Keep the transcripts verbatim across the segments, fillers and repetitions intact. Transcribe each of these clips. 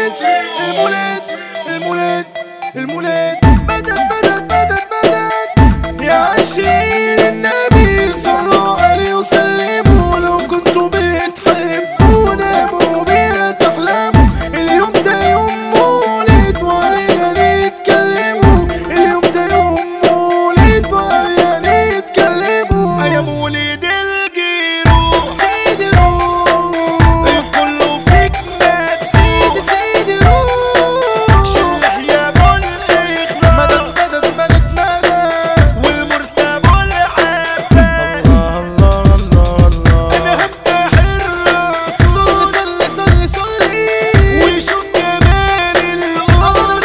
المولد المولد المولد المولد بدت بدت بدت بدت يا عشرين النبي صلوا عليه وسلموا لو كنتوا بتحبونا مو بتحلموا اليوم ده يوم مولد وعلينا نتكلموا اليوم ده يوم مولد وعلينا نتكلموا يا مولد الجيروح سيد الروح الكل فيك مات سيد سيد الروح شوح يا ابو الاخلاص مدد مدد مدد مدد والمرسى ابو العباس الله الله الله الله انا هفتح الراس صلي صلي صلي صلي ويشوف جمال القمر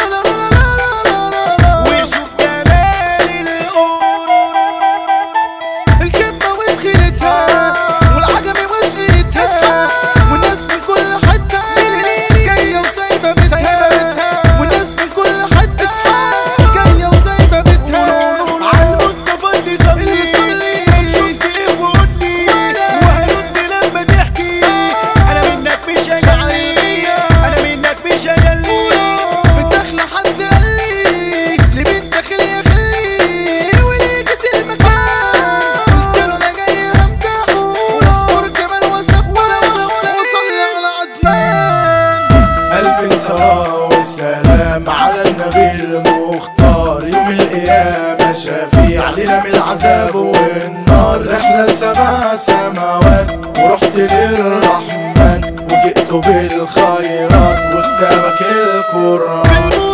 ويشوف جمال القمر الكبه وتخيلتها والعجمي وشقيتها والناس من كل حته جايه وسايبه بيتها والناس من كل حته جايه وسايبه بيتها على المصطفى اللي صلي طب شفت ايه وقولي وهرد لما تحكي انا منك مش هجلي انا منك مش هجلي في الدخل حد قال لي لمين داخل يا خلي وليه جيت المكان قلت له انا جاي امدح واذكر كمان واسبح وصلي على عدنان الف صلاه والسلام على النبي المختار يوم القيامه شفيع لنا من العذاب والنار رحله لسبع سماوات ورحت للرحمن وجئت بالخيرات وكتابك القران